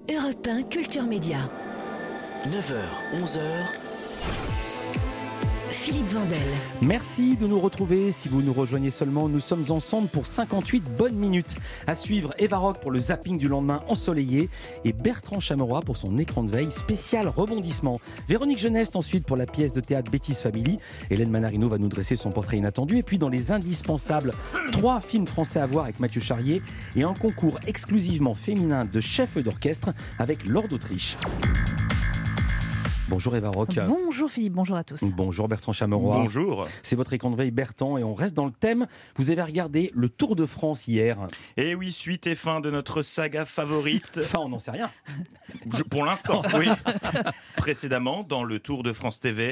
Europe 1 Culture Média. 9h, 11h. Philippe Vandel. Merci de nous retrouver. Si vous nous rejoignez seulement, nous sommes ensemble pour 58 bonnes minutes. À suivre, Eva Rock pour le zapping du lendemain ensoleillé et Bertrand Chameroy pour son écran de veille spécial rebondissement. Véronique Geneste ensuite pour la pièce de théâtre Bêtise Family. Hélène Manarino va nous dresser son portrait inattendu. Et puis dans les indispensables, 3 films français à voir avec Mathieu Charrier et un concours exclusivement féminin de chef d'orchestre avec Laure d'Autriche. Bonjour Eva Rock. Bonjour Philippe, bonjour à tous. Bonjour Bertrand Chameroy. Bonjour. C'est votre écran de veille Bertrand et on reste dans le thème. Vous avez regardé le Tour de France hier. Et oui, suite et fin de notre saga favorite. Enfin, on n'en sait rien. Pour l'instant, oui. Précédemment, dans le Tour de France TV,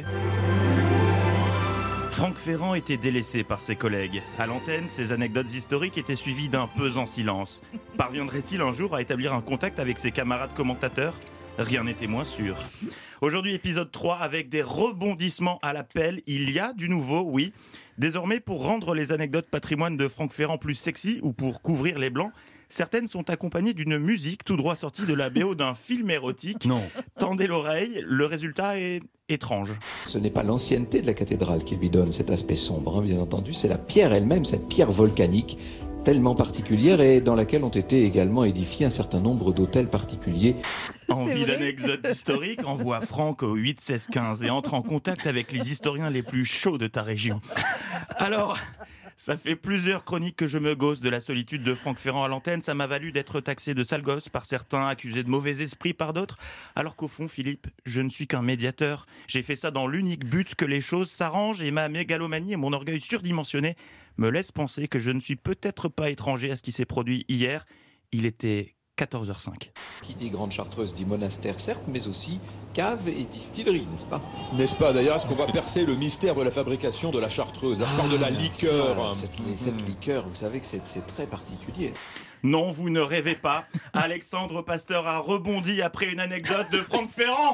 Franck Ferrand était délaissé par ses collègues. À l'antenne, ses anecdotes historiques étaient suivies d'un pesant silence. Parviendrait-il un jour à établir un contact avec ses camarades commentateurs ? Rien n'était moins sûr. Aujourd'hui, épisode 3, avec des rebondissements à l'appel. Il y a du nouveau, oui. Désormais, pour rendre les anecdotes patrimoine de Franck Ferrand plus sexy ou pour couvrir les blancs, certaines sont accompagnées d'une musique tout droit sortie de la BO d'un film érotique. Non. Tendez l'oreille, le résultat est étrange. Ce n'est pas l'ancienneté de la cathédrale qui lui donne cet aspect sombre, bien entendu, c'est la pierre elle-même, cette pierre volcanique tellement particulière et dans laquelle ont été également édifiés un certain nombre d'hôtels particuliers. Envie d'anecdotes historiques, envoie Franck au 8 16 15 et entre en contact avec les historiens les plus chauds de ta région. Alors, ça fait plusieurs chroniques que je me gausse de la solitude de Franck Ferrand à l'antenne. Ça m'a valu d'être taxé de sale gosse par certains, accusé de mauvais esprit par d'autres. Alors qu'au fond, Philippe, je ne suis qu'un médiateur. J'ai fait ça dans l'unique but que les choses s'arrangent et ma mégalomanie et mon orgueil surdimensionné me laissent penser que je ne suis peut-être pas étranger à ce qui s'est produit hier. Il était 14h05. Qui dit grande chartreuse dit monastère, certes, mais aussi cave et distillerie, n'est-ce pas ? N'est-ce pas d'ailleurs, est-ce qu'on va percer le mystère de la fabrication de la chartreuse ? Là, je parle de la liqueur. Cette liqueur, vous savez que c'est très particulier. Non, vous ne rêvez pas. Alexandre Pasteur a rebondi après une anecdote de Franck Ferrand.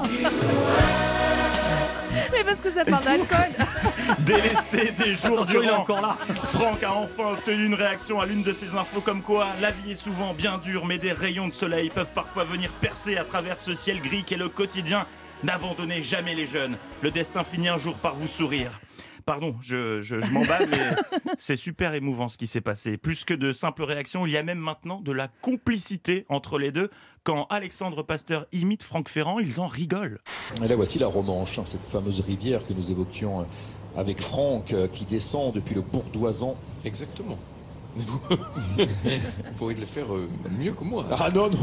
Mais parce que ça parle d'alcool. Délaissé des jours Attention, il est durant, encore là. Franck a enfin obtenu une réaction à l'une de ses infos comme quoi la vie est souvent bien dure, mais des rayons de soleil peuvent parfois venir percer à travers ce ciel gris qu'est le quotidien. N'abandonnez jamais les jeunes. Le destin finit un jour par vous sourire. Pardon, je m'emballe, mais c'est super émouvant ce qui s'est passé. Plus que de simples réactions, il y a même maintenant de la complicité entre les deux. Quand Alexandre Pasteur imite Franck Ferrand, ils en rigolent. Et là, voici la Romanche, cette fameuse rivière que nous évoquions avec Franck, qui descend depuis le Bourdoisan. Exactement. Vous pourriez le faire mieux que moi. Ah non.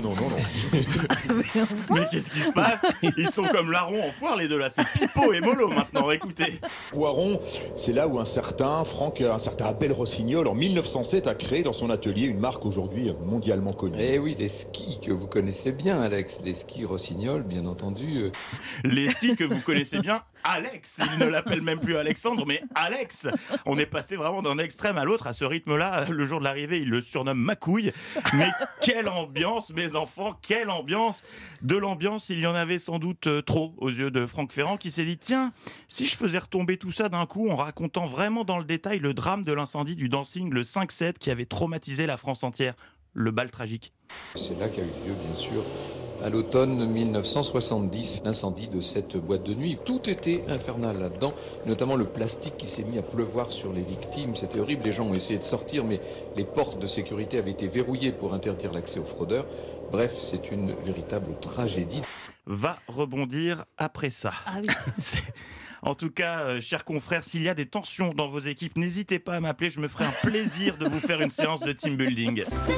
Mais qu'est-ce qui se passe ? Ils sont comme larrons en foire les deux là, c'est Pipo et Molo maintenant, écoutez. Poiron, c'est là où un certain Abel Rossignol, en 1907, a créé dans son atelier une marque aujourd'hui mondialement connue. Eh oui, les skis que vous connaissez bien, Alex. Les skis Rossignol, bien entendu. Les skis que vous connaissez bien, Alex. Il ne l'appelle même plus Alexandre, mais Alex. On est passé vraiment d'un extrême à l'autre à ce rythme-là. Le jour de l'arrivée, il le surnomme Macouille. Mais quelle ambiance, mes enfants, quelle ambiance. De l'ambiance, il y en avait sans doute trop aux yeux de Franck Ferrand qui s'est dit, tiens, si je faisais retomber tout ça d'un coup en racontant vraiment dans le détail le drame de l'incendie du dancing le 5-7 qui avait traumatisé la France entière, le bal tragique. C'est là qu'a eu lieu, bien sûr, à l'automne 1970, l'incendie de cette boîte de nuit. Tout était infernal là-dedans, notamment le plastique qui s'est mis à pleuvoir sur les victimes. C'était horrible, les gens ont essayé de sortir, mais les portes de sécurité avaient été verrouillées pour interdire l'accès aux fraudeurs. Bref, c'est une véritable tragédie. Va rebondir après ça. Ah oui. En tout cas, chers confrères, s'il y a des tensions dans vos équipes, n'hésitez pas à m'appeler, je me ferai un plaisir de vous faire une séance de team building.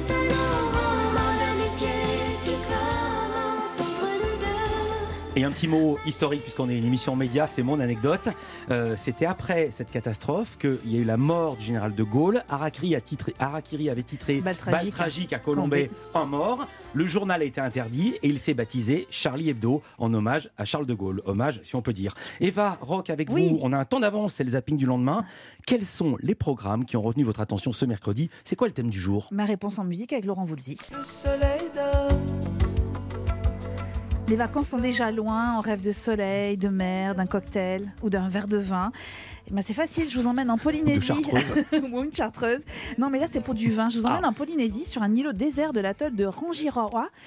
Et un petit mot historique, puisqu'on est une émission média, c'est mon anecdote. C'était après cette catastrophe qu'il y a eu la mort du général de Gaulle. Harakiri avait titré Bal tragique à Colombey, un mort. Le journal a été interdit et il s'est baptisé Charlie Hebdo en hommage à Charles de Gaulle. Hommage, si on peut dire. Eva Rock, avec vous, on a un temps d'avance, c'est le zapping du lendemain. Quels sont les programmes qui ont retenu votre attention ce mercredi ? C'est quoi le thème du jour ? Ma réponse en musique avec Laurent Voulzy. Le soleil dort. Les vacances sont déjà loin, on rêve de soleil, de mer, d'un cocktail ou d'un verre de vin. Eh ben c'est facile, je vous emmène en Polynésie. Ou une chartreuse. Non mais là c'est pour du vin. Je vous emmène en Polynésie sur un îlot désert de l'atoll de Rangiroa.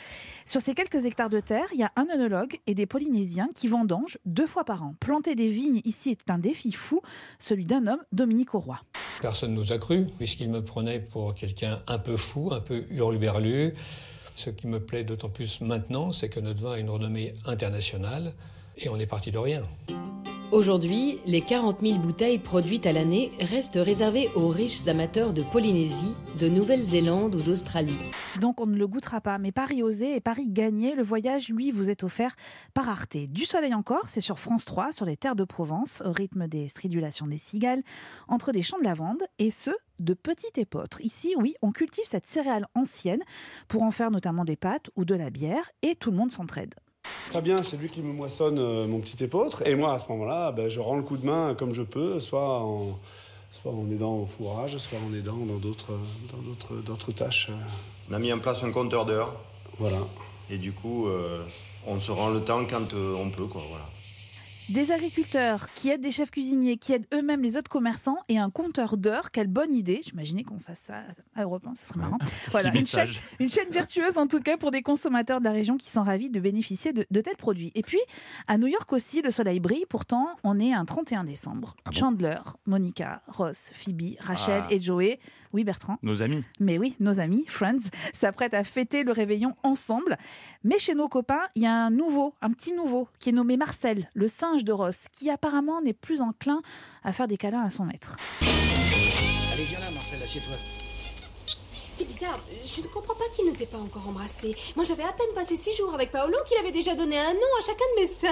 Sur ces quelques hectares de terre, il y a un œnologue et des Polynésiens qui vendangent 2 fois par an. Planter des vignes ici est un défi fou, celui d'un homme, Dominique Auroy. Personne nous a cru, puisqu'il me prenait pour quelqu'un un peu fou, un peu hurluberlu. Ce qui me plaît d'autant plus maintenant, c'est que notre vin a une renommée internationale et on est parti de rien. Aujourd'hui, les 40 000 bouteilles produites à l'année restent réservées aux riches amateurs de Polynésie, de Nouvelle-Zélande ou d'Australie. Donc on ne le goûtera pas, mais Paris osé et Paris gagné, le voyage, lui, vous est offert par Arte. Du soleil encore, c'est sur France 3, sur les terres de Provence, au rythme des stridulations des cigales, entre des champs de lavande, et ce, de petits épeautres. Ici, oui, on cultive cette céréale ancienne pour en faire notamment des pâtes ou de la bière, et tout le monde s'entraide. Très bien, c'est lui qui me moissonne mon petit épeautre. Et moi, à ce moment-là, je rends le coup de main comme je peux, soit en aidant au fourrage, soit en aidant dans d'autres tâches. On a mis en place un compteur d'heures. Voilà. Et du coup, on se rend le temps quand on peut, quoi, voilà. Des agriculteurs qui aident des chefs cuisiniers, qui aident eux-mêmes les autres commerçants et un compteur d'heures. Quelle bonne idée. J'imaginais qu'on fasse ça à Europe 1, ce serait marrant. Voilà, une chaîne vertueuse en tout cas pour des consommateurs de la région qui sont ravis de bénéficier de tels produits. Et puis, à New York aussi, le soleil brille. Pourtant, on est un 31 décembre. Ah bon ? Chandler, Monica, Ross, Phoebe, Rachel et Joey. Oui, Bertrand. Nos amis. Mais oui, nos amis, Friends, s'apprêtent à fêter le réveillon ensemble. Mais chez nos copains, il y a un petit nouveau, qui est nommé Marcel, le singe de Ross, qui apparemment n'est plus enclin à faire des câlins à son maître. Allez, viens là, Marcel, assieds-toi. C'est bizarre, je ne comprends pas qu'il ne t'ait pas encore embrassé. Moi, j'avais à peine passé 6 jours avec Paolo qu'il avait déjà donné un nom à chacun de mes seins.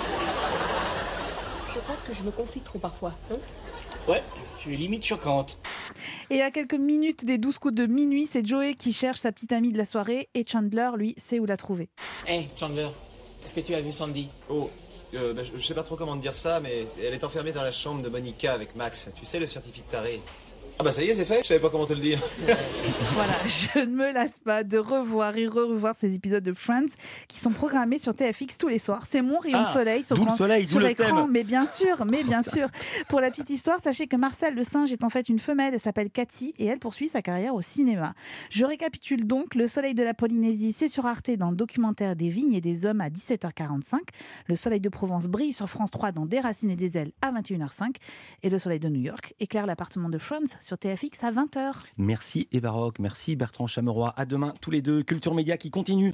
Je crois que je me confie trop parfois, hein ? Ouais, tu es limite choquante. Et à quelques minutes des 12 coups de minuit, c'est Joey qui cherche sa petite amie de la soirée et Chandler, lui, sait où la trouver. Hey, Chandler, est-ce que tu as vu Sandy ? Oh, je sais pas trop comment te dire ça, mais elle est enfermée dans la chambre de Monica avec Max. Tu sais, le scientifique taré. Ah bah ça y est, c'est fait, je savais pas comment te le dire. Voilà, je ne me lasse pas de revoir et revoir ces épisodes de Friends qui sont programmés sur TFX tous les soirs. C'est mon rayon de soleil sur écran, mais bien sûr. Pour la petite histoire, sachez que Marcel le singe est en fait une femelle, elle s'appelle Cathy et elle poursuit sa carrière au cinéma. Je récapitule donc, Le Soleil de la Polynésie, c'est sur Arte dans le documentaire Des vignes et des hommes à 17h45. Le Soleil de Provence brille sur France 3 dans Des racines et des ailes à 21h05. Et Le Soleil de New York éclaire l'appartement de Friends sur TFX à 20h. Merci Eva Rock, merci Bertrand Chameroy. À demain tous les deux. Culture Média qui continue.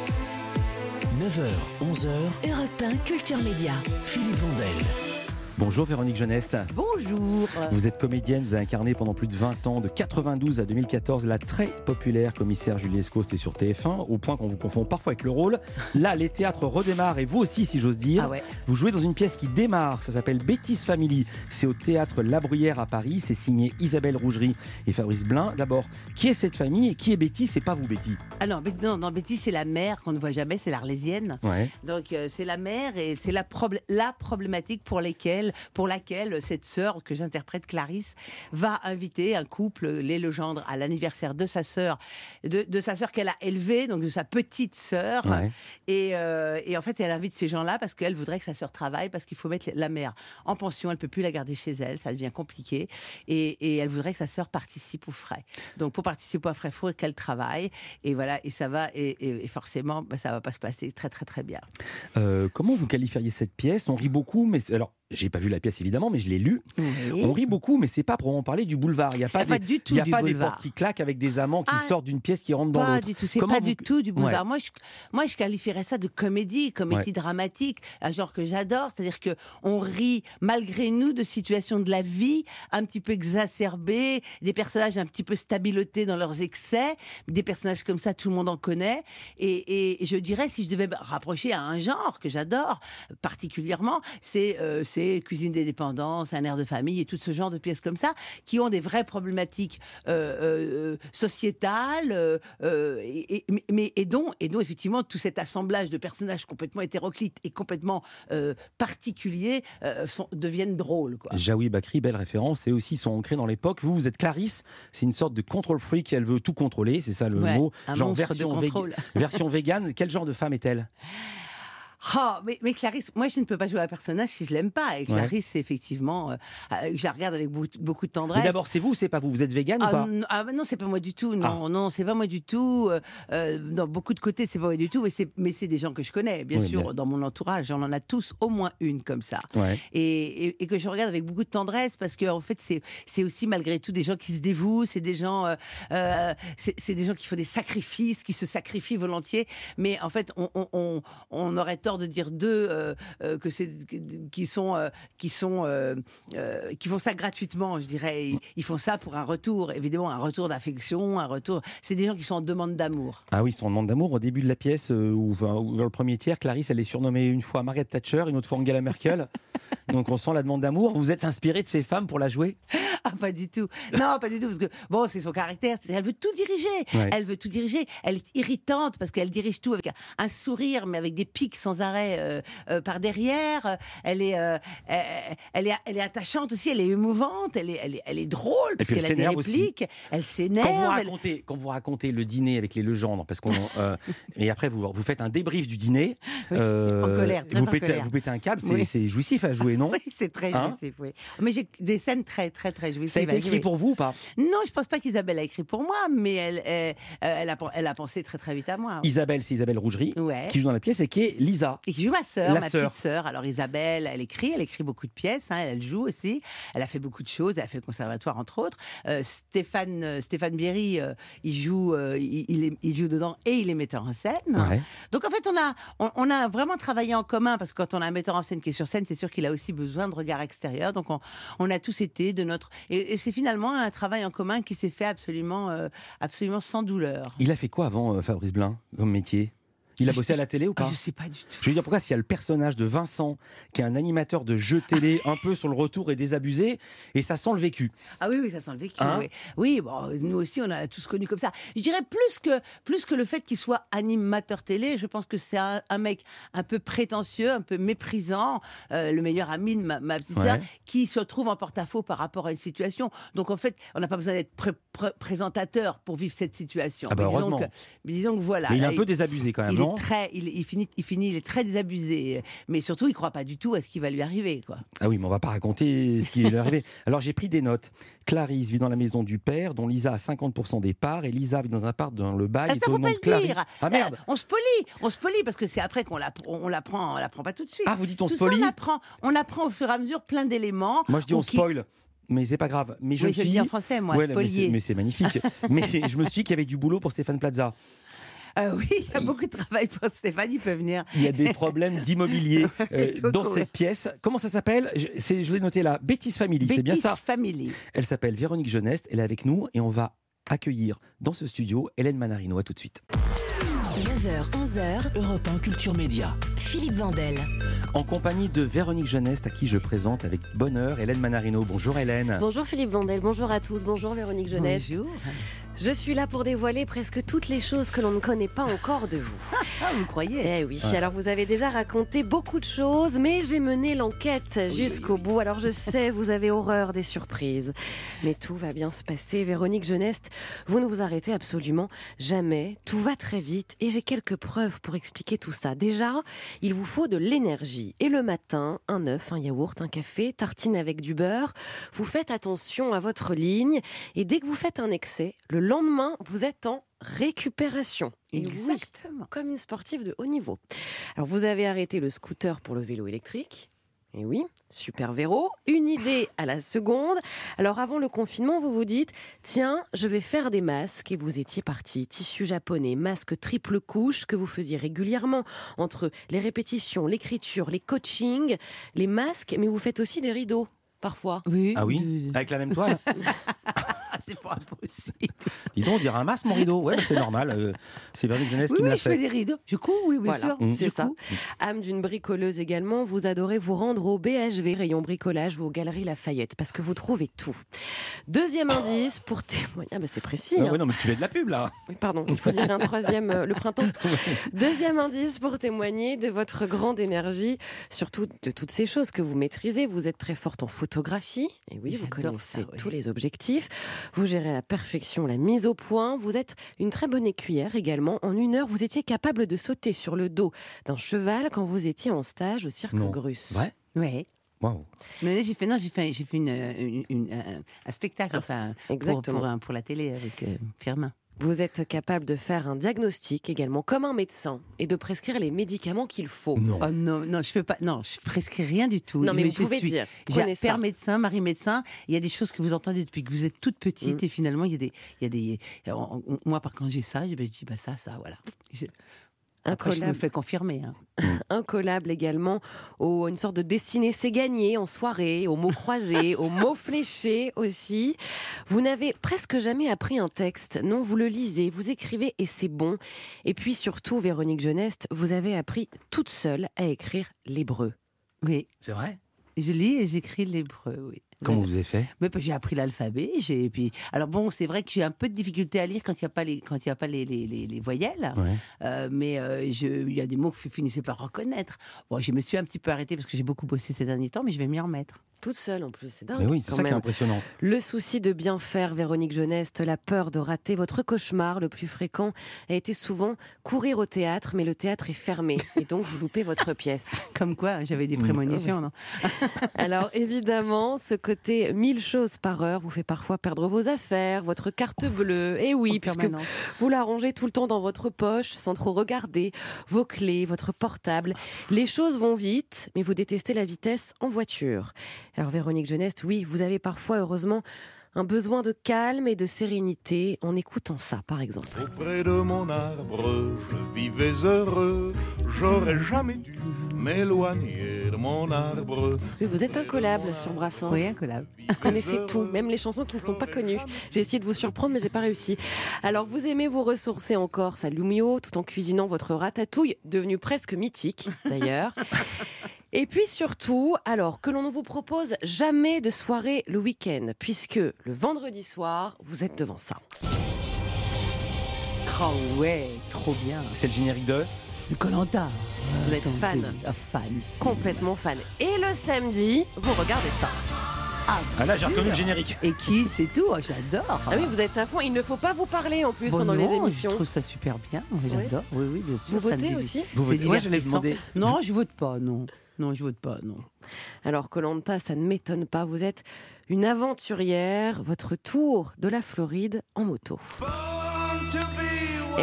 9h, 11h. Europe 1 Culture Média. Philippe Vandel. Bonjour Véronique Jeuneste. Bonjour. Vous êtes comédienne, vous avez incarné pendant plus de 20 ans, de 92 à 2014, la très populaire commissaire Julie Lescaut, c'était sur TF1, au point qu'on vous confond parfois avec le rôle. Là, les théâtres redémarrent, et vous aussi, si j'ose dire. Ah ouais. Vous jouez dans une pièce qui démarre, ça s'appelle Betty's Family. C'est au théâtre La Bruyère à Paris, c'est signé Isabelle Rougerie et Fabrice Blin. D'abord, qui est cette famille et qui est Betty? C'est pas vous, Betty? Ah non, Betty, c'est la mère qu'on ne voit jamais, c'est l'Arlésienne. Ouais. Donc, c'est la mère et c'est la problématique pour laquelle cette sœur que j'interprète, Clarisse, va inviter un couple, les Legendre, à l'anniversaire de sa sœur, de sa sœur qu'elle a élevée, donc de sa petite sœur. Ouais. Et en fait, elle invite ces gens-là parce qu'elle voudrait que sa sœur travaille, parce qu'il faut mettre la mère en pension, elle peut plus la garder chez elle, ça devient compliqué. Et elle voudrait que sa sœur participe aux frais. Donc, pour participer aux frais, il faut qu'elle travaille. Et voilà, et ça va, et forcément, ça va pas se passer très, très, très bien. Comment vous qualifieriez cette pièce? On rit beaucoup, mais alors, j'ai pas vu la pièce évidemment, mais je l'ai lue. Oui. On rit beaucoup, mais c'est pas pour en parler du boulevard. Il y a pas des portes qui claquent avec des amants qui sortent d'une pièce qui rentrent dans l'autre. Pas du tout. C'est pas du tout du boulevard. Ouais. Moi, je qualifierais ça de comédie dramatique, un genre que j'adore. C'est-à-dire que on rit malgré nous de situations de la vie un petit peu exacerbées, des personnages un petit peu stabilotés dans leurs excès, des personnages comme ça, tout le monde en connaît. Et je dirais, si je devais me rapprocher à un genre que j'adore particulièrement, c'est Cuisine des dépendances, Un air de famille et tout ce genre de pièces comme ça qui ont des vraies problématiques sociétales et dont effectivement tout cet assemblage de personnages complètement hétéroclites et complètement particuliers deviennent drôles, quoi. Jaoui Bakri, belle référence, et aussi sont ancrés dans l'époque. Vous êtes Clarisse, c'est une sorte de control freak, elle veut tout contrôler, c'est ça le mot, un genre monstre de contrôle. version végane. Quel genre de femme est-elle? Mais Clarisse, moi je ne peux pas jouer un personnage si je l'aime pas. Et Clarisse, c'est effectivement, je la regarde avec beaucoup de tendresse. Mais d'abord, c'est vous ou c'est pas vous? Vous êtes végane ou pas? Non, c'est pas moi du tout. Non, c'est pas moi du tout. Dans beaucoup de côtés, c'est pas moi du tout. Mais c'est des gens que je connais, bien sûr, bien. Dans mon entourage. On en a tous au moins une comme ça. Ouais. Et que je regarde avec beaucoup de tendresse parce que en fait, c'est aussi malgré tout des gens qui se dévouent. C'est des gens, c'est des gens qui font des sacrifices, qui se sacrifient volontiers. Mais en fait, on aurait tort de dire d'eux que c'est qui font ça gratuitement, je dirais. Ils font ça pour un retour, évidemment, un retour d'affection, un retour. C'est des gens qui sont en demande d'amour. Ah oui, ils sont en demande d'amour. Au début de la pièce, ou dans le premier tiers, Clarisse, elle est surnommée une fois Margaret Thatcher, une autre fois Angela Merkel. Donc on sent la demande d'amour. Vous êtes inspiré de ces femmes pour la jouer? Ah, pas du tout. Non, pas du tout, parce que bon, c'est son caractère. Elle veut tout diriger. Ouais. Elle veut tout diriger. Elle est irritante parce qu'elle dirige tout avec un sourire, mais avec des pics sans arrêt par derrière. Elle est attachante aussi. Elle est émouvante. Elle est drôle parce qu'elle a des répliques. Aussi. Elle s'énerve. Quand vous racontez le dîner avec les Legendre, parce qu'on et après vous faites un débrief du dîner. Oui, en colère. Vous pétez un câble. C'est jouissif à jouer, non? Oui, c'est très jouissif. Oui. Mais j'ai des scènes très très très jouissives. Ça a été écrit pour vous ou pas? Non, je pense pas qu'Isabelle a écrit pour moi, mais elle a pensé très très vite à moi. Oui. Isabelle, c'est Isabelle Rougerie qui joue dans la pièce et qui est Lisa. Et qui joue ma petite sœur. Alors Isabelle, elle écrit beaucoup de pièces, elle joue aussi. Elle a fait beaucoup de choses. Elle a fait le conservatoire entre autres. Stéphane Bierry, il joue dedans et il est metteur en scène. Ouais. Donc en fait, on a vraiment travaillé en commun parce que quand on a un metteur en scène qui est sur scène, c'est sûr qu'il a aussi besoin de regard extérieur. Donc on a tous été de notre et c'est finalement un travail en commun qui s'est fait absolument sans douleur. Il a fait quoi avant, Fabrice Blin, comme métier? Il a bossé à la télé ou pas? Je sais pas du tout. Je veux dire, pourquoi s'il y a le personnage de Vincent, qui est un animateur de jeux télé un peu sur le retour et désabusé, et ça sent le vécu. Ah oui, ça sent le vécu. Hein? Oui, bon, nous aussi, on a tous connu comme ça. Je dirais plus que le fait qu'il soit animateur télé, je pense que c'est un mec un peu prétentieux, un peu méprisant, le meilleur ami de ma petite sœur, qui se trouve en porte-à-faux par rapport à une situation. Donc en fait, on n'a pas besoin d'être présentateur pour vivre cette situation. Ah bah heureusement. Mais disons que voilà. Mais il est un peu désabusé quand même, non? Il est très désabusé, mais surtout il croit pas du tout à ce qui va lui arriver, quoi. Ah oui, mais on va pas raconter ce qui va lui arriver. Alors j'ai pris des notes. Clarisse vit dans la maison du père, dont Lisa a 50% des parts, et Lisa vit dans un appart dans le bail. Ça faut pas le dire. Ah merde. On spolie parce que c'est après qu'on on l'apprend pas tout de suite. Ah, vous dites on spolie? On apprend au fur et à mesure plein d'éléments. Moi je dis on spoil. Mais c'est pas grave. Mais je le dis en français, moi, spolier. Mais c'est magnifique. Mais je me suis dit qu'il y avait du boulot pour Stéphane Plaza. Oui, il y a beaucoup de travail pour Stéphane, il peut venir. Il y a des problèmes d'immobilier dans cette pièce. Comment ça s'appelle? Je l'ai noté là, Bêtise Family, c'est bien ça? Bêtise Family. Elle s'appelle Véronique Jeuneste, elle est avec nous et on va accueillir dans ce studio Hélène Manarino. À tout de suite. 9h, 11h, Europe 1 Culture Média. Philippe Vandel. En compagnie de Véronique Jeuneste, à qui je présente avec bonheur Hélène Manarino. Bonjour Hélène. Bonjour Philippe Vandel, bonjour à tous, bonjour Véronique Jeuneste. Bonjour. Je suis là pour dévoiler presque toutes les choses que l'on ne connaît pas encore de vous. Vous croyez? Eh oui, alors vous avez déjà raconté beaucoup de choses, mais j'ai mené l'enquête jusqu'au bout. Alors je sais, vous avez horreur des surprises. Mais tout va bien se passer, Véronique Jeuneste. Vous ne vous arrêtez absolument jamais. Tout va très vite et j'ai quelques preuves pour expliquer tout ça. Déjà, il vous faut de l'énergie. Et le matin, un œuf, un yaourt, un café, tartine avec du beurre. Vous faites attention à votre ligne et dès que vous faites un excès, le lendemain, vous êtes en récupération. Exactement. Oui, comme une sportive de haut niveau. Alors, vous avez arrêté le scooter pour le vélo électrique. Et oui, super vélo. Une idée à la seconde. Alors, avant le confinement, vous vous dites, tiens, je vais faire des masques. Et vous étiez parti. Tissu japonais, masque triple couche que vous faisiez régulièrement entre les répétitions, l'écriture, les coachings, les masques. Mais vous faites aussi des rideaux, parfois. Oui. Ah oui? Avec la même toile? C'est pas impossible. Dis donc, on dirait un masque, mon rideau. Ouais, bah, c'est normal. C'est Véronique Jeunesse qui me l'a fait. Oui, je fais des rideaux. Je couds, oui, bien sûr. C'est ça. Âme d'une bricoleuse également, vous adorez vous rendre au BHV, rayon bricolage ou aux Galeries Lafayette, parce que vous trouvez tout. Deuxième indice pour témoigner. Ah, bah, c'est précis. Ouais, non, mais tu fais de la pub, là. Oui, pardon, il faut dire un troisième, le printemps. Deuxième indice pour témoigner de votre grande énergie, surtout de toutes ces choses que vous maîtrisez. Vous êtes très forte en photographie. Et oui, vous connaissez tous les objectifs. Vous gérez à la perfection la mise au point. Vous êtes une très bonne écuyère également. En 1 heure, vous étiez capable de sauter sur le dos d'un cheval quand vous étiez en stage au cirque Grus. Ouais. Ouais. Wow. Mais j'ai fait un spectacle pour la télé avec Firmin. Vous êtes capable de faire un diagnostic également comme un médecin et de prescrire les médicaments qu'il faut. Non, je fais pas. Non, je prescris rien du tout. Non, mais vous pouvez dire. J'ai un père médecin, mari médecin. Il y a des choses que vous entendez depuis que vous êtes toute petite et finalement il y a des. Moi, quand j'ai ça, je dis ça, voilà. Après, je me fais confirmer. Incollable également, une sorte de dessinée c'est gagné en soirée, aux mots croisés, aux mots fléchés aussi. Vous n'avez presque jamais appris un texte. Non, vous le lisez, vous écrivez et c'est bon. Et puis surtout, Véronique Geneste, vous avez appris toute seule à écrire l'hébreu. Oui. C'est vrai ? Je lis et j'écris l'hébreu, oui. Comment vous avez fait ? J'ai appris l'alphabet. Alors bon, c'est vrai que j'ai un peu de difficulté à lire quand il n'y a pas les voyelles. Ouais. Mais il y a des mots que vous finissez par reconnaître. Bon, je me suis un petit peu arrêtée parce que j'ai beaucoup bossé ces derniers temps, mais je vais m'y remettre. Toute seule en plus, c'est dingue. Mais oui, c'est ça qui est impressionnant. Le souci de bien faire, Véronique Geneste, la peur de rater. Votre cauchemar le plus fréquent a été souvent courir au théâtre, mais le théâtre est fermé et donc vous loupez votre pièce. Comme quoi, j'avais des prémonitions, non ? Alors évidemment, ce côté 1000 choses par heure vous fait parfois perdre vos affaires, votre carte bleue. Et oui, puisque vous la rangez tout le temps dans votre poche sans trop regarder, vos clés, votre portable. Les choses vont vite, mais vous détestez la vitesse en voiture. Alors Véronique Geneste, oui, vous avez parfois, heureusement, un besoin de calme et de sérénité en écoutant ça, par exemple. Auprès de mon arbre, je vivais heureux, j'aurais jamais dû m'éloigner de mon arbre. Oui, vous êtes incollable sur Brassens. Oui, incollable. Vous connaissez tout, même les chansons qui ne sont pas connues. J'ai essayé de vous surprendre, mais j'ai pas réussi. Alors, vous aimez vous ressourcer en Corse à Lumio, tout en cuisinant votre ratatouille, devenue presque mythique, d'ailleurs. Et puis surtout, alors que l'on ne vous propose jamais de soirée le week-end, puisque le vendredi soir, vous êtes devant ça. Oh ouais, trop bien. C'est le générique de Koh-Lanta. Vous êtes fan. Fan ici. Complètement fan. Et le samedi, vous regardez ça. Ah là, j'ai reconnu le générique. Et qui, c'est tout, j'adore. Ah oui, vous êtes à fond. Il ne faut pas vous parler en plus pendant les émissions. Je trouve ça super bien. J'adore. Oui, bien sûr. Vous votez aussi ? Vous votez ? Ouais, je l'ai demandé. Non, je vote pas. Non, je vote pas. Non. Alors Koh-Lanta, ça ne m'étonne pas. Vous êtes une aventurière. Votre tour de la Floride en moto. Eh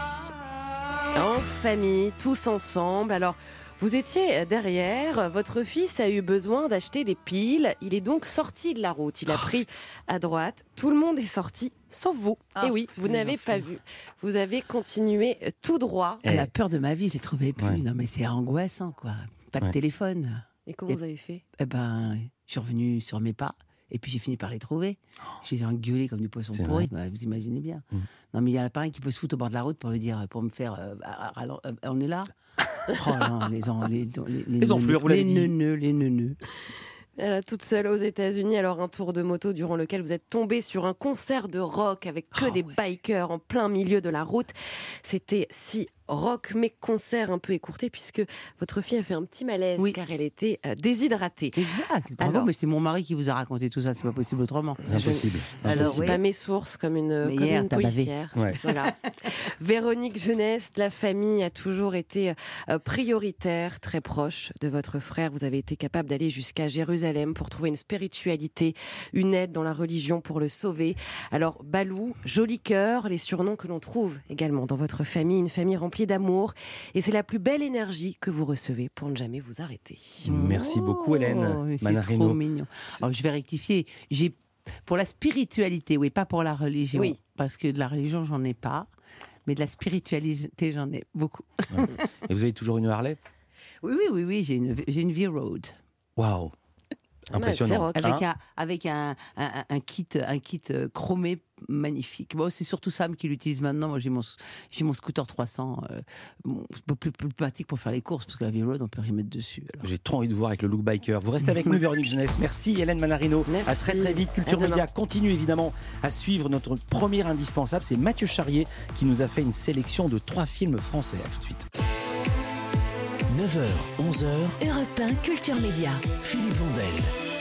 oui. En famille, tous ensemble. Alors. Vous étiez derrière, votre fils a eu besoin d'acheter des piles, il est donc sorti de la route, il a pris à droite, tout le monde est sorti, sauf vous. Et oui, vous n'avez pas vu, vous avez continué tout droit. À la peur de ma vie, j'ai trouvé plus, non mais c'est angoissant quoi, pas de téléphone. Et comment vous avez fait ? Je suis revenu sur mes pas. Et puis j'ai fini par les trouver. Je les ai engueulés comme du poisson pourri. Vous imaginez bien. Non, mais il y en a pas un qui peut se foutre au bord de la route pour me faire. On est là. Oh non, les enflures, vous l'avez dit. Les neuneux. Toute seule aux États-Unis, alors un tour de moto durant lequel vous êtes tombée sur un concert de rock avec que des bikers en plein milieu de la route. C'était si rock mais concert un peu écourté puisque votre fille a fait un petit malaise car elle était déshydratée. Exact. Bravo, mais c'est mon mari qui vous a raconté tout ça, c'est pas possible autrement. Impossible. Alors, pas mes sources comme une policière. Voilà. Véronique Geneste, la famille a toujours été prioritaire, très proche de votre frère. Vous avez été capable d'aller jusqu'à Jérusalem pour trouver une spiritualité, une aide dans la religion pour le sauver. Alors, Balou, Joli Cœur, les surnoms que l'on trouve également dans votre famille, une famille remplie d'amour. Et c'est la plus belle énergie que vous recevez pour ne jamais vous arrêter. Merci beaucoup, Hélène Manarino. C'est trop mignon. Alors, je vais rectifier. Pour la spiritualité, oui, pas pour la religion. Oui. Parce que de la religion, j'en ai pas. Mais de la spiritualité, j'en ai beaucoup. Et vous avez toujours une Harley ? Oui. J'ai une V-Road. Waouh. Impressionnant. Avec un kit chromé magnifique. Bon, c'est surtout Sam qui l'utilise maintenant. Moi, j'ai mon scooter 300, plus pratique pour faire les courses parce que la V-Road, on peut rien mettre dessus. Alors. J'ai trop envie de voir avec le look biker. Vous restez avec nous, Véronique Geneste. Merci, Hélène Manarino. Merci. À très très vite. Culture Média continue évidemment à suivre notre premier indispensable. C'est Mathieu Charrier qui nous a fait une sélection de 3 films français. À tout de suite. 9h, 11h, Europe 1 Culture Média. Philippe Vandel.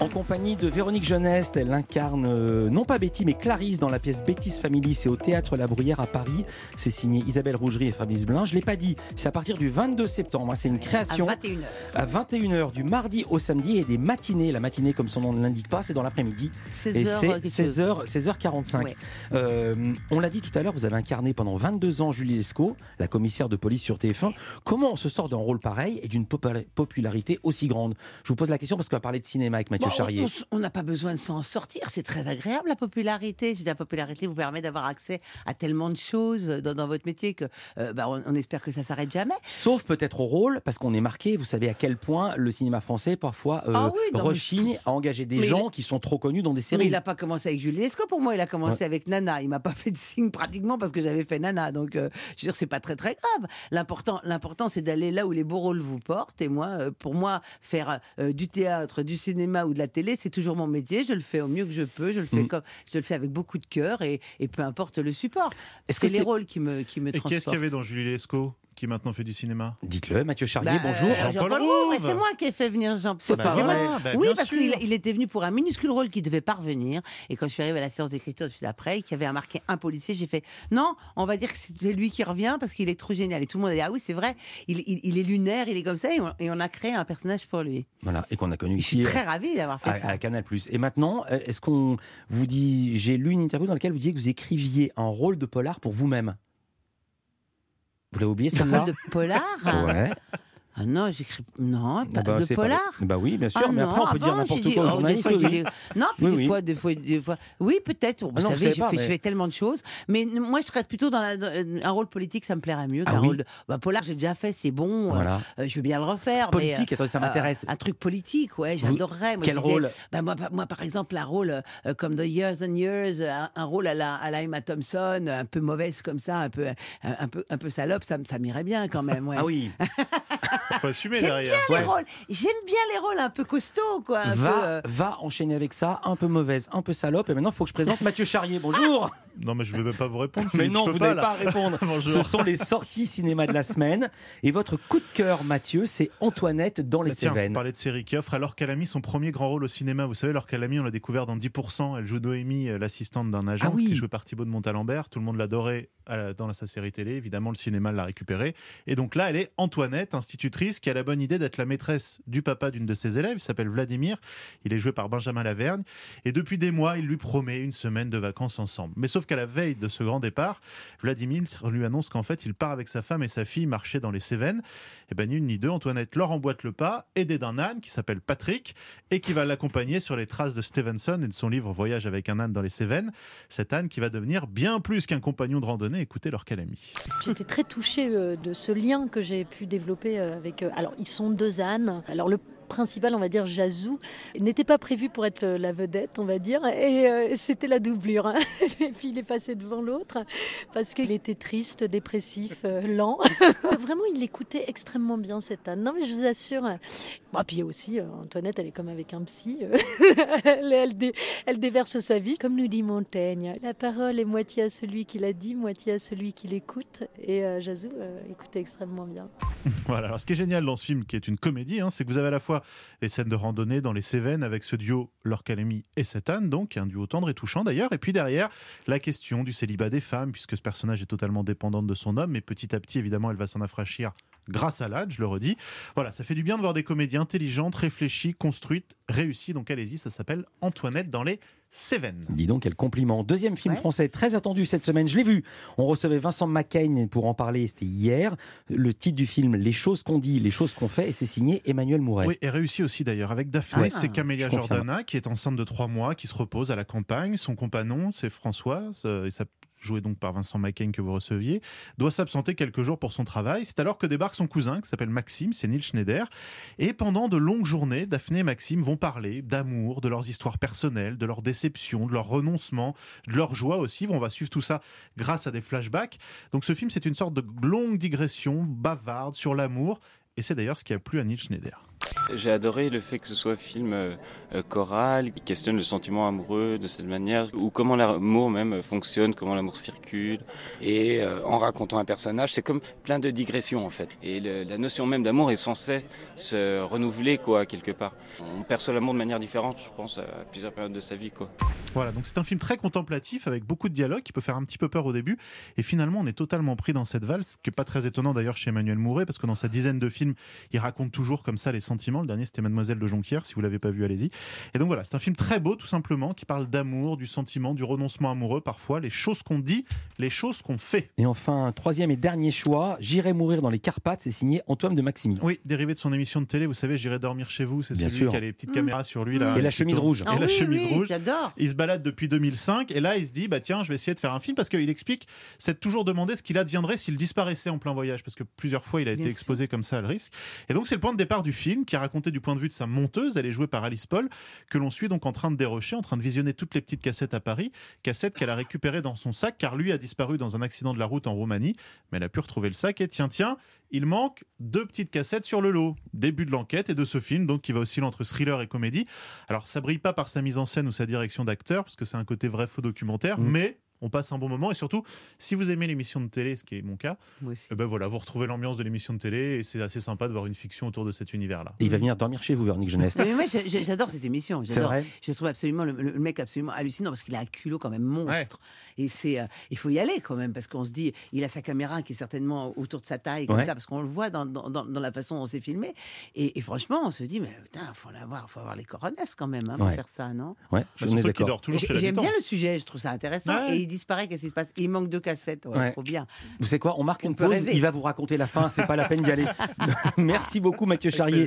En compagnie de Véronique Jeunesse, elle incarne non pas Betty mais Clarisse dans la pièce Betty's Family, c'est au Théâtre La Bruyère à Paris, c'est signé Isabelle Rougerie et Fabrice Blin. Je ne l'ai pas dit, c'est à partir du 22 septembre, c'est une création à 21h du mardi au samedi et des matinées, la matinée comme son nom ne l'indique pas, c'est dans l'après-midi et c'est 16h45. Ouais. On l'a dit tout à l'heure, vous avez incarné pendant 22 ans Julie Lescaut, la commissaire de police sur TF1. Comment on se sort d'un rôle pareil et d'une popularité aussi grande? Je vous pose la question parce qu'on va parler de cinéma avec Mathieu Charrier. On n'a pas besoin de s'en sortir, c'est très agréable la popularité. La popularité vous permet d'avoir accès à tellement de choses dans votre métier que on espère que ça s'arrête jamais. Sauf peut-être au rôle, parce qu'on est marqué, vous savez à quel point le cinéma français parfois rechigne à engager des gens qui sont trop connus dans des séries. Mais il n'a pas commencé avec Julie Lescaut, pour moi il a commencé avec Nana. Il m'a pas fait de signe pratiquement parce que j'avais fait Nana, donc je veux dire c'est pas très très grave. L'important c'est d'aller là où les beaux rôles vous portent. Et moi, pour moi, faire du théâtre, du cinéma ou de la télé, c'est toujours mon métier. Je le fais au mieux que je peux. Je le fais avec beaucoup de cœur et peu importe le support. C'est les rôles qui me transportent. Et qu'est-ce qu'il y avait dans Julie Lescaut qui maintenant fait du cinéma? Dites-le, Mathieu Charrier, bonjour. Jean-Paul Rouve. C'est moi qui ai fait venir Jean-Paul. C'est pas vrai. Oui, parce qu'il était venu pour un minuscule rôle qui devait parvenir. Et quand je suis arrivée à la séance d'écriture de suite après, qui avait marqué un policier, j'ai fait non, on va dire que c'est lui qui revient parce qu'il est trop génial. Et tout le monde a dit ah oui, c'est vrai, il est lunaire, il est comme ça. Et on a créé un personnage pour lui. Voilà, et qu'on a connu ici. Je suis très ravie d'avoir fait ça. À Canal+. Et maintenant, est-ce qu'on vous dit, j'ai lu une interview dans laquelle vous disiez que vous écriviez un rôle de polar pour vous-même. Vous l'avez oublié, ça? Un rôle de polar? Ouais. Ah non, j'écris... Non, pas de polar. Bah oui, bien sûr, mais après on peut dire n'importe quoi aux journalistes. Non, des fois... Oui, peut-être. Vous savez, je fais tellement de choses. Mais moi, je serais plutôt dans un rôle politique, ça me plairait mieux qu'un rôle de... polar, j'ai déjà fait, c'est bon. Voilà. Je veux bien le refaire. Politique, attendez, ça m'intéresse. Un truc politique, ouais, j'adorerais. Quel rôle? Moi, par exemple, un rôle comme The Years and Years, un rôle à la Emma Thompson, un peu mauvaise comme ça, un peu salope, ça m'irait bien quand même. Ouais. Ah oui. Il faut assumer derrière. J'aime bien les rôles un peu costauds, quoi. Va enchaîner avec ça, un peu mauvaise, un peu salope. Et maintenant, il faut que je présente Mathieu Charrier. Bonjour. Non, mais je ne vais même pas vous répondre. Mais non, vous n'allez pas répondre. Ce sont les sorties cinéma de la semaine. Et votre coup de cœur, Mathieu, c'est Antoinette dans les Cévennes. On parlait de série qui offre alors qu'elle a mis son premier grand rôle au cinéma. Vous savez, alors qu'elle a mis, on l'a découvert dans 10%. Elle joue Noémie, l'assistante d'un agent qui jouait par Thibaut de Montalembert. Tout le monde l'adorait dans sa série télé. Évidemment, le cinéma l'a récupérée. Et donc là, elle est Antoinette, institutrice, qui a la bonne idée d'être la maîtresse du papa d'une de ses élèves. Il s'appelle Vladimir. Il est joué par Benjamin Lavergne. Et depuis des mois, il lui promet une semaine de vacances ensemble. Mais sauf qu'à la veille de ce grand départ, Vladimir lui annonce qu'en fait, il part avec sa femme et sa fille marcher dans les Cévennes. Et ben ni une ni deux, Antoinette leur emboîte le pas, aidée d'un âne qui s'appelle Patrick et qui va l'accompagner sur les traces de Stevenson et de son livre Voyage avec un âne dans les Cévennes. Cet âne qui va devenir bien plus qu'un compagnon de randonnée. Écoutez leur calamie. J'étais très touchée de ce lien que j'ai pu développer avec... Alors, ils sont deux ânes. Alors, le principal, on va dire Jazou, n'était pas prévu pour être la vedette, on va dire, et c'était la doublure. Hein. Et puis il est passé devant l'autre parce qu'il était triste, dépressif, lent. Vraiment, il écoutait extrêmement bien cet âne. Non, mais je vous assure. Bon, puis aussi, Antoinette, elle est comme avec un psy. Elle déverse sa vie, comme nous dit Montaigne. La parole est moitié à celui qui la dit, moitié à celui qui l'écoute. Et Jazou écoutait extrêmement bien. Voilà. Alors, ce qui est génial dans ce film, qui est une comédie, c'est que vous avez à la fois des scènes de randonnée dans les Cévennes avec ce duo Laure Calamy et cet âne, donc un duo tendre et touchant d'ailleurs, et puis derrière la question du célibat des femmes, puisque ce personnage est totalement dépendante de son homme, mais petit à petit évidemment elle va s'en affranchir grâce à l'âne, je le redis. Voilà, ça fait du bien de voir des comédies intelligentes, réfléchies, construites, réussies, donc allez-y, ça s'appelle Antoinette dans les Cévennes. Dis donc, quel compliment. Deuxième film français très attendu cette semaine, je l'ai vu. On recevait Vincent McCain pour en parler, c'était hier. Le titre du film, Les choses qu'on dit, les choses qu'on fait, et c'est signé Emmanuel Mouret. Oui, et réussi aussi d'ailleurs. Avec Daphné, c'est Camélia Jordana qui est enceinte de 3 mois, qui se repose à la campagne. Son compagnon, c'est François, et ça joué donc par Vincent McCain que vous receviez, doit s'absenter quelques jours pour son travail. C'est alors que débarque son cousin qui s'appelle Maxime, c'est Neil Schneider. Et pendant de longues journées, Daphné et Maxime vont parler d'amour, de leurs histoires personnelles, de leurs déceptions, de leurs renoncements, de leur joie aussi. On va suivre tout ça grâce à des flashbacks. Donc ce film, c'est une sorte de longue digression bavarde sur l'amour. Et c'est d'ailleurs ce qui a plu à Neil Schneider. J'ai adoré le fait que ce soit un film choral, qui questionne le sentiment amoureux de cette manière, ou comment l'amour même fonctionne, comment l'amour circule. Et en racontant un personnage, c'est comme plein de digressions en fait. Et la notion même d'amour est censée se renouveler quoi, quelque part. On perçoit l'amour de manière différente, je pense, à plusieurs périodes de sa vie. Quoi. Voilà, donc c'est un film très contemplatif, avec beaucoup de dialogues, qui peut faire un petit peu peur au début. Et finalement, on est totalement pris dans cette valse, ce qui n'est pas très étonnant d'ailleurs chez Emmanuel Mouret, parce que dans sa dizaine de films, il raconte toujours comme ça les sentiments. Le dernier, c'était Mademoiselle de Jonquière, si vous ne l'avez pas vu, allez-y. Et donc voilà, c'est un film très beau, tout simplement, qui parle d'amour, du sentiment, du renoncement amoureux, parfois, les choses qu'on dit, les choses qu'on fait. Et enfin, troisième et dernier choix, J'irai mourir dans les Carpates, c'est signé Antoine de Maximi. Oui, dérivé de son émission de télé, vous savez, J'irai dormir chez vous, c'est celui qui a les petites caméras sur lui. Là, et la chemise rouge. Et la chemise rouge. J'adore. Il se balade depuis 2005, et là, il se dit, bah tiens, je vais essayer de faire un film, parce qu'il explique, c'est toujours demandé ce qu'il adviendrait s'il disparaissait en plein voyage, parce que plusieurs fois, il a été exposé comme ça à le risque. Et donc, c'est le point de départ du film, qui est raconté du point de vue de sa monteuse, elle est jouée par Alice Paul, que l'on suit donc en train de dérocher, en train de visionner toutes les petites cassettes à Paris, cassettes qu'elle a récupérées dans son sac, car lui a disparu dans un accident de la route en Roumanie, mais elle a pu retrouver le sac, et tiens, il manque 2 petites cassettes sur le lot. Début de l'enquête et de ce film, donc qui va osciller entre thriller et comédie. Alors, ça brille pas par sa mise en scène ou sa direction d'acteur, parce que c'est un côté vrai faux documentaire, mais on passe un bon moment. Et surtout, si vous aimez l'émission de télé, ce qui est mon cas, ben voilà, vous retrouvez l'ambiance de l'émission de télé et c'est assez sympa de voir une fiction autour de cet univers-là. Et il va venir dormir chez vous, Véronique Jeunesse. Mais moi, j'adore cette émission. C'est vrai. Je trouve absolument le mec absolument hallucinant parce qu'il a un culot quand même monstre. Ouais. Et il faut y aller quand même parce qu'on se dit, il a sa caméra qui est certainement autour de sa taille comme ça parce qu'on le voit dans la façon dont c'est filmé. Et franchement, on se dit, mais putain, faut avoir les coronesses quand même pour faire ça, non? Ouais. On est d'accord. J'aime bien le sujet, je trouve ça intéressant. Ouais. Et il disparaît, qu'est-ce qui se passe? Il manque 2 cassettes, trop bien. Vous savez quoi? On marque une pause. Il va vous raconter la fin. C'est pas la peine d'y aller. Merci beaucoup, Mathieu Charrier.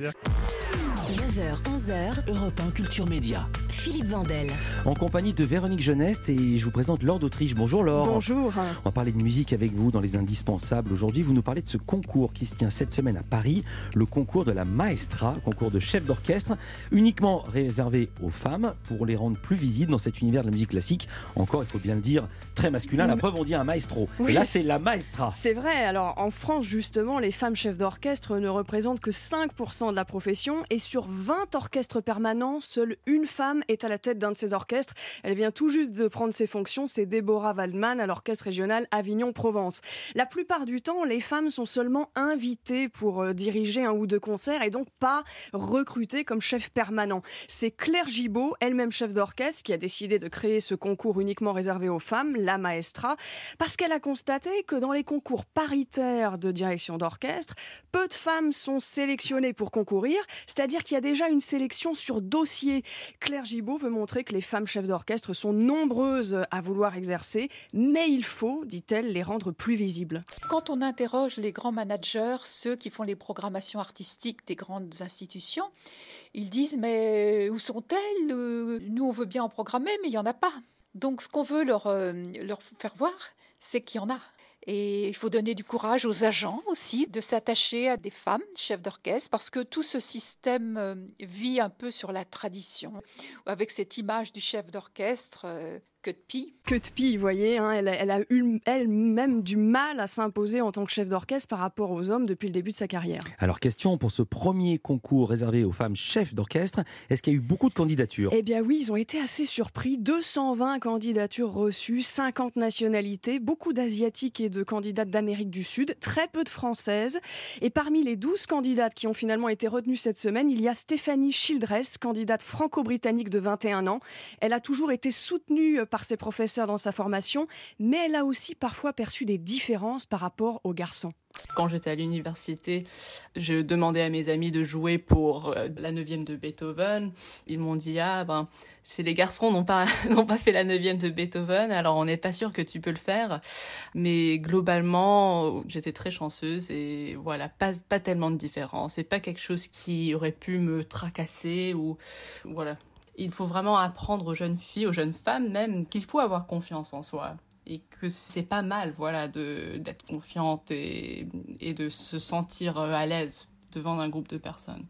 9h, 11h, Europe 1 Culture Média. Philippe Vandel. En compagnie de Véronique Jeunesse et je vous présente Laure d'Autriche. Bonjour Laure. Bonjour. On va parler de musique avec vous dans les indispensables. Aujourd'hui, vous nous parlez de ce concours qui se tient cette semaine à Paris, le concours de la Maestra, concours de chef d'orchestre, uniquement réservé aux femmes pour les rendre plus visibles dans cet univers de la musique classique. Encore, il faut bien le dire, très masculin. La preuve, on dit un maestro. Oui, et là, c'est la Maestra. C'est vrai. Alors, en France, justement, les femmes chefs d'orchestre ne représentent que 5% de la profession et sur 20 orchestres permanents, seule une femme est à la tête d'un de ces orchestres. Elle vient tout juste de prendre ses fonctions, c'est Déborah Waldman à l'orchestre régional Avignon-Provence. La plupart du temps, les femmes sont seulement invitées pour diriger un ou deux concerts et donc pas recrutées comme chef permanent. C'est Claire Gibault, elle-même chef d'orchestre, qui a décidé de créer ce concours uniquement réservé aux femmes, la Maestra, parce qu'elle a constaté que dans les concours paritaires de direction d'orchestre, peu de femmes sont sélectionnées pour concourir, c'est-à-dire qu'il y a déjà une sélection sur dossier. Claire Gibault veut montrer que les femmes chefs d'orchestre sont nombreuses à vouloir exercer, mais il faut, dit-elle, les rendre plus visibles. Quand on interroge les grands managers, ceux qui font les programmations artistiques des grandes institutions, ils disent « mais où sont-elles ? Nous, on veut bien en programmer, mais il n'y en a pas ». Donc ce qu'on veut leur faire voir, c'est qu'il y en a. Et il faut donner du courage aux agents aussi de s'attacher à des femmes chefs d'orchestre parce que tout ce système vit un peu sur la tradition. Avec cette image du chef d'orchestre, queue de pie. Queue de pie, vous voyez, hein, elle a eu elle-même du mal à s'imposer en tant que chef d'orchestre par rapport aux hommes depuis le début de sa carrière. Alors question pour ce premier concours réservé aux femmes chefs d'orchestre, est-ce qu'il y a eu beaucoup de candidatures ? Eh bien oui, ils ont été assez surpris, 220 candidatures reçues, 50 nationalités, beaucoup d'asiatiques et de candidates d'Amérique du Sud, très peu de françaises. Et parmi les 12 candidates qui ont finalement été retenues cette semaine, il y a Stéphanie Childress, candidate franco-britannique de 21 ans. Elle a toujours été soutenue par ses professeurs dans sa formation, mais elle a aussi parfois perçu des différences par rapport aux garçons. Quand j'étais à l'université, je demandais à mes amis de jouer pour la 9e de Beethoven. Ils m'ont dit c'est les garçons n'ont pas fait la 9e de Beethoven, alors on n'est pas sûr que tu peux le faire. Mais globalement, j'étais très chanceuse et voilà, pas tellement de différence. C'est pas quelque chose qui aurait pu me tracasser ou voilà. Il faut vraiment apprendre aux jeunes filles, aux jeunes femmes même, qu'il faut avoir confiance en soi. Et que c'est pas mal, voilà, d'être confiante et de se sentir à l'aise devant un groupe de personnes.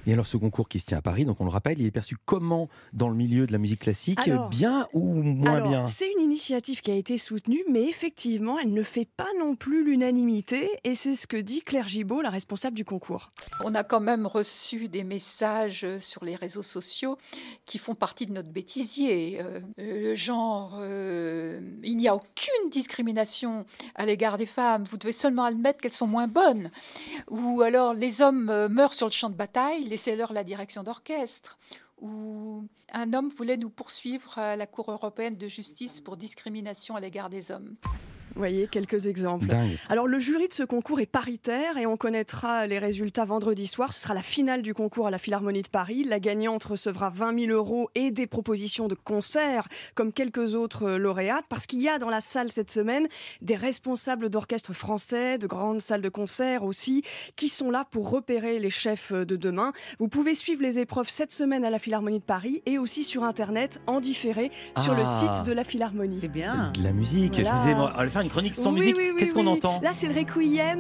Et alors ce concours qui se tient à Paris, donc on le rappelle, il est perçu comment dans le milieu de la musique classique? Bien ou moins bien? C'est une initiative qui a été soutenue, mais effectivement, elle ne fait pas non plus l'unanimité, et c'est ce que dit Claire Gibault, la responsable du concours. On a quand même reçu des messages sur les réseaux sociaux qui font partie de notre bêtisier. Genre, il n'y a aucune discrimination à l'égard des femmes, vous devez seulement admettre qu'elles sont moins bonnes. Ou alors, les hommes meurent sur le champ de bataille, laissez-leur la direction d'orchestre. Ou un homme voulait nous poursuivre à la Cour européenne de justice pour discrimination à l'égard des hommes. Vous voyez, quelques exemples. Dingue. Alors, le jury de ce concours est paritaire et on connaîtra les résultats vendredi soir. Ce sera la finale du concours à la Philharmonie de Paris. La gagnante recevra 20 000 € et des propositions de concerts, comme quelques autres lauréates, parce qu'il y a dans la salle cette semaine des responsables d'orchestres français, de grandes salles de concert aussi, qui sont là pour repérer les chefs de demain. Vous pouvez suivre les épreuves cette semaine à la Philharmonie de Paris et aussi sur Internet, en différé, sur le site de la Philharmonie. C'est bien. De la musique. Voilà. Je me disais, on va faire une chronique sans musique. Qu'est-ce qu'on entend? Là, c'est le Requiem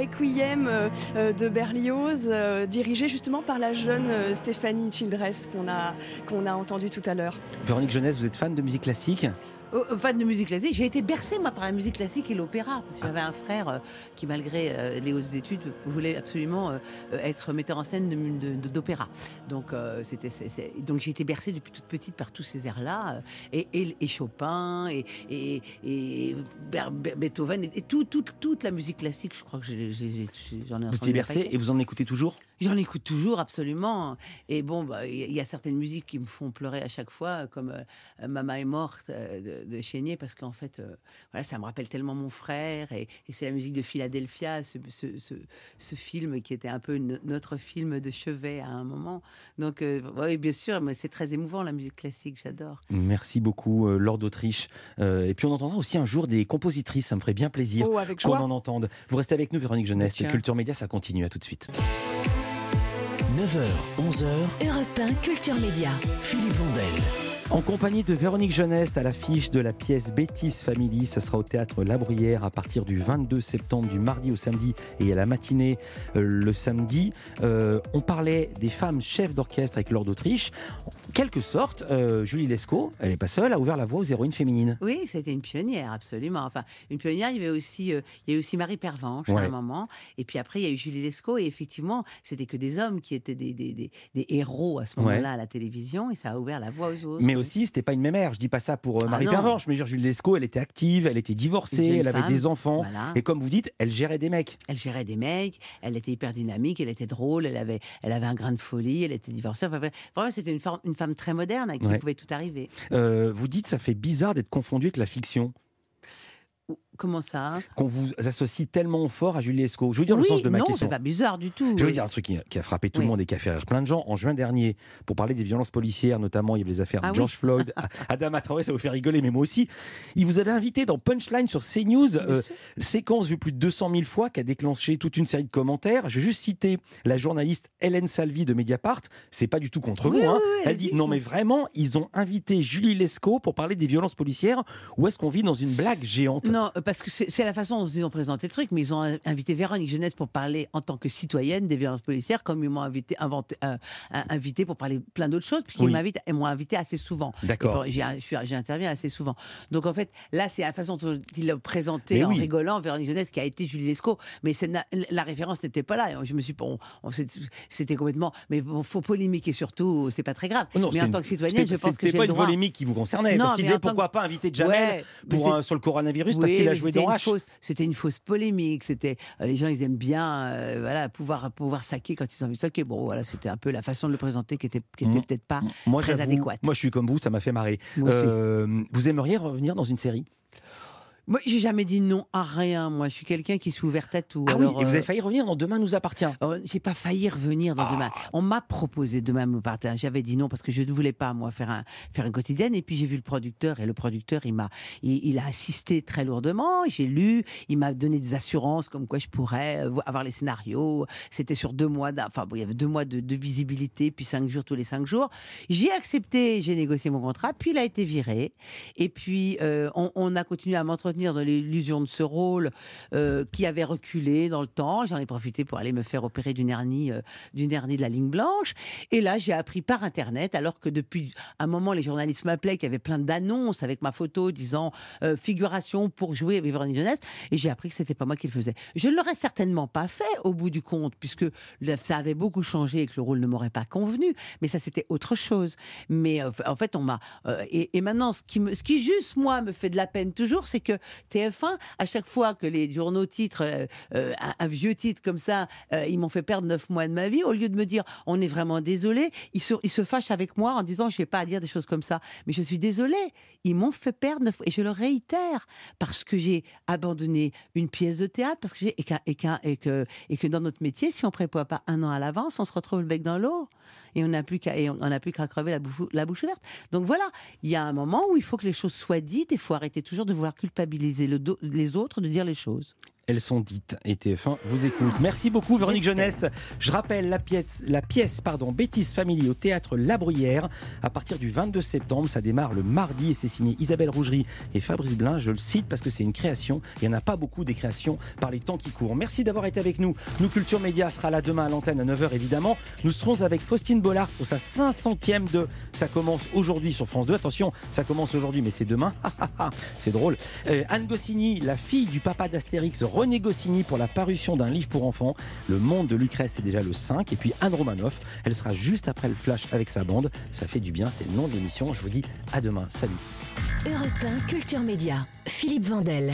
de Berlioz, dirigé justement par la jeune Stéphanie Childress qu'on a entendu tout à l'heure. Véronique Jeunesse, vous êtes fan de musique classique? Fan de musique classique, j'ai été bercée moi par la musique classique et l'opéra. Parce que j'avais un frère qui, malgré les hautes études, voulait absolument être metteur en scène d'opéra. Donc, donc j'ai été bercée depuis toute petite par tous ces airs-là, et Chopin, et Beethoven, et toute la musique classique. Je crois que j'en ai. Vous étiez bercée et vous en écoutez toujours? J'en écoute toujours, absolument. Et bon, il y a certaines musiques qui me font pleurer à chaque fois, comme Maman est morte de Chénier, parce qu'en fait, voilà, ça me rappelle tellement mon frère. Et c'est la musique de Philadelphia, ce film qui était un peu notre film de chevet à un moment. Donc, oui, bien sûr, mais c'est très émouvant, la musique classique, j'adore. Merci beaucoup, Laure d'Autriche. Et puis on entendra aussi un jour des compositrices, ça me ferait bien plaisir qu'on en entende. Vous restez avec nous, Véronique Jeunesse. Culture Média, ça continue, à tout de suite. 9h, 11h, Europe 1 Culture Média, Philippe Vandel. En compagnie de Véronique Jeunesse, à l'affiche de la pièce Bêtise Family, ce sera au Théâtre La Bruyère à partir du 22 septembre, du mardi au samedi et à la matinée le samedi. On parlait des femmes chefs d'orchestre avec Laure d'Autriche. En quelque sorte, Julie Lescaut, elle n'est pas seule, a ouvert la voie aux héroïnes féminines. Oui, c'était une pionnière, absolument. Enfin, une pionnière, il y avait aussi Marie Pervenche à un moment. Et puis après, il y a eu Julie Lescaut. Et effectivement, c'était que des hommes qui étaient des héros à ce moment-là à la télévision. Et ça a ouvert la voie aux autres. Mais aussi, c'était pas une mémère. Je dis pas ça pour Marie Pervenche, mais Julie Lescaut, elle était active, elle était divorcée, elle avait des enfants. Voilà. Et comme vous dites, elle gérait des mecs. Elle gérait des mecs, elle était hyper dynamique, elle était drôle, elle avait un grain de folie, elle était divorcée. Enfin, vraiment, c'était une femme très moderne à qui pouvait tout arriver. Vous dites, ça fait bizarre d'être confondu avec la fiction. Comment ça? Qu'on vous associe tellement fort à Julie Lescaut. Je veux dire le sens de ma question. Non, c'est pas bizarre du tout. Je veux dire un truc qui a frappé tout le monde et qui a fait rire plein de gens. En juin dernier, pour parler des violences policières, notamment, il y avait les affaires George Floyd, Adama Traoré, ça vous fait rigoler, mais moi aussi. Il vous avait invité dans Punchline sur CNews, séquence vue plus de 200 000 fois, qui a déclenché toute une série de commentaires. Je vais juste citer la journaliste Hélène Salvi de Mediapart. C'est pas du tout contre vous. Elle dit non, mais vraiment, ils ont invité Julie Lescaut pour parler des violences policières. Ou est-ce qu'on vit dans une blague géante? Non, parce que c'est la façon dont ils ont présenté le truc, mais ils ont invité Véronique Jeunesse pour parler en tant que citoyenne des violences policières, comme ils m'ont invité pour parler plein d'autres choses, puisqu'ils m'ont invité assez souvent. D'accord. J'interviens assez souvent. Donc en fait, là, c'est la façon dont ils l'ont présenté en rigolant, Véronique Jeunesse qui a été Julie Lescaut, mais la référence n'était pas là. Je me suis c'était complètement. Mais bon, faut polémiquer surtout, c'est pas très grave. Non, mais en tant que citoyenne, je pense que c'était pas une polémique qui vous concernait, parce qu'ils disaient pourquoi pas inviter Jamel sur le coronavirus parce qu'il a joué dans H. C'était une fausse polémique. C'était les gens, ils aiment bien, pouvoir saquer quand ils ont envie de saquer. Bon, voilà, c'était un peu la façon de le présenter qui était peut-être pas très adéquate. Moi, je suis comme vous, ça m'a fait marrer. Vous aimeriez revenir dans une série? Moi, j'ai jamais dit non à rien. Moi, je suis quelqu'un qui s'est ouverte à tout. Ah alors, oui, et vous avez failli revenir dans Demain nous appartient. J'ai pas failli revenir dans Demain. On m'a proposé Demain nous appartient. J'avais dit non parce que je ne voulais pas, moi, faire une quotidienne. Et puis, j'ai vu le producteur. Et le producteur, il a insisté très lourdement. J'ai lu. Il m'a donné des assurances comme quoi je pourrais avoir les scénarios. C'était sur 2 mois. Il y avait 2 mois de visibilité, puis 5 jours tous les 5 jours. J'ai accepté. J'ai négocié mon contrat. Puis, il a été viré. Et puis, on a continué à m'entretenir tenir dans l'illusion de ce rôle qui avait reculé dans le temps. J'en ai profité pour aller me faire opérer d'une hernie de la ligne blanche. Et là, j'ai appris par Internet, alors que depuis un moment, les journalistes m'appelaient, qu'il y avait plein d'annonces avec ma photo disant figuration pour jouer avec Véronique Jeunesse. Et j'ai appris que c'était pas moi qui le faisais. Je ne l'aurais certainement pas fait au bout du compte, puisque ça avait beaucoup changé et que le rôle ne m'aurait pas convenu. Mais ça, c'était autre chose. Mais en fait, on m'a... et maintenant, ce qui juste, moi, me fait de la peine toujours, c'est que TF1, à chaque fois que les journaux titrent un vieux titre comme ça, ils m'ont fait perdre 9 mois de ma vie, au lieu de me dire on est vraiment désolé, ils se fâchent avec moi en disant je n'ai pas à dire des choses comme ça. Mais je suis désolée, ils m'ont fait perdre 9 mois. Et je le réitère, parce que j'ai abandonné une pièce de théâtre, parce que et que dans notre métier, si on ne prépare pas 1 an à l'avance, on se retrouve le bec dans l'eau. Et on n'a plus qu'à crever la bouche ouverte. Donc voilà, il y a un moment où il faut que les choses soient dites, et il faut arrêter toujours de vouloir culpabiliser les autres de dire les choses. Elles sont dites et TF1 vous écoute. Merci beaucoup Véronique Jeunesse. Je rappelle la pièce Bêtise Family au théâtre La Bruyère à partir du 22 septembre. Ça démarre le mardi et c'est signé Isabelle Rougerie et Fabrice Blin. Je le cite parce que c'est une création. Il n'y en a pas beaucoup des créations par les temps qui courent. Merci d'avoir été avec nous. Nous Culture Média sera là demain à l'antenne à 9h évidemment. Nous serons avec Faustine Bollard pour sa 500e de Ça commence aujourd'hui sur France 2. Attention, ça commence aujourd'hui mais c'est demain. C'est drôle. Anne Goscinny, la fille du papa d'Astérix, René Goscinny pour la parution d'un livre pour enfants. Le monde de Lucrèce, c'est déjà le 5. Et puis Anne Romanoff, elle sera juste après le flash avec sa bande. Ça fait du bien, c'est le nom de l'émission. Je vous dis à demain. Salut. Europe 1 Culture Média, Philippe Vandel.